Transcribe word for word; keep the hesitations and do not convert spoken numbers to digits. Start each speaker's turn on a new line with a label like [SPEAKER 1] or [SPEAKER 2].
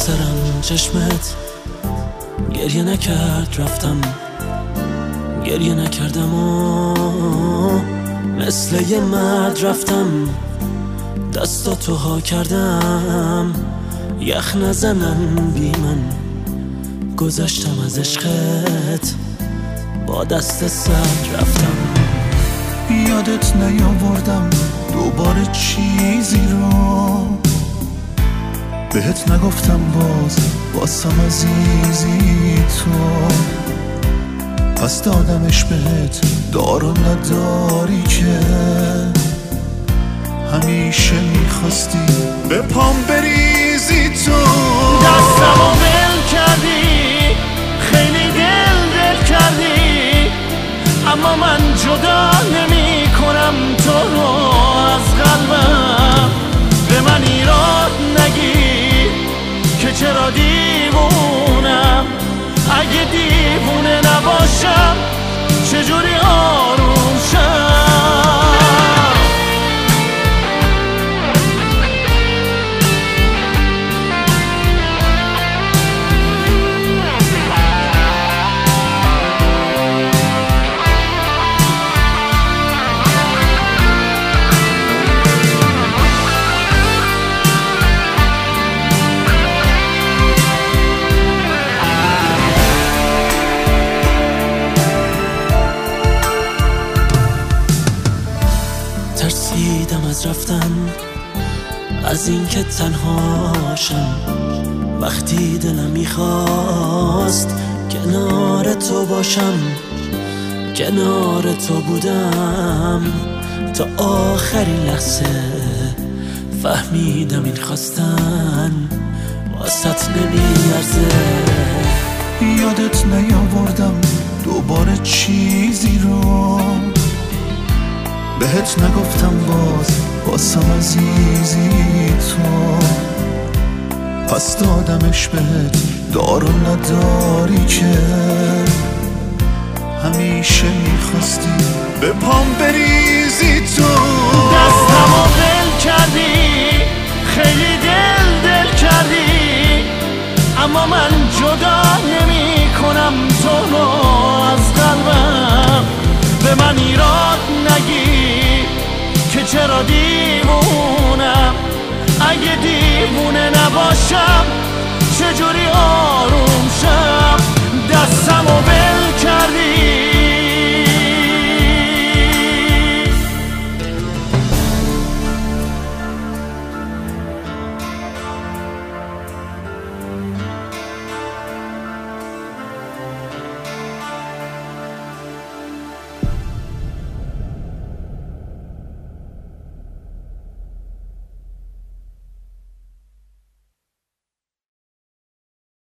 [SPEAKER 1] سرم چشمت گریه نکرد، رفتم گریه نکردم و مثل یه مرد رفتم دستاتو ها کردم، یخ نزنن بی من گذشتم از عشقت، با دست سرد رفتم.
[SPEAKER 2] یادت نیاوردم دوباره چیزی رو بهت نگفتم، باز واسم عزیزی تو، پس دادمش بهت دارو نداری که همیشه میخواستی به پام بریزی تو.
[SPEAKER 3] دستمو ول کردی، خیلی دل دل کردی، اما من جدا نمی کنم تو رو از قلبم. به من ایراد نگیر که چرا دیوونم، اگه دیوونه نباشم چجوری آروم شم.
[SPEAKER 1] ترسیدم از رفتن، از اینکه تنهاشم، وقتی دلم میخواست کنار تو باشم. کنار تو بودم تا آخرین لحظه، فهمیدم این خواستن واسط نمیارزه.
[SPEAKER 2] یادت نیاوردم دوباره چیزی رو بهت نگفتم، باز واسم عزیزی تو، پس دادمش بهت دارو نداری که همیشه میخواستی به پام بریزی تو.
[SPEAKER 3] دستمو ول کردی، خیلی دل دل کردی، اما من جدا نمی کنم تو رو از قلبم. به من ایراد نگیر که چرا دیوونم، اگه دیوونه نباشم چجوری آروم شم. دستمو ول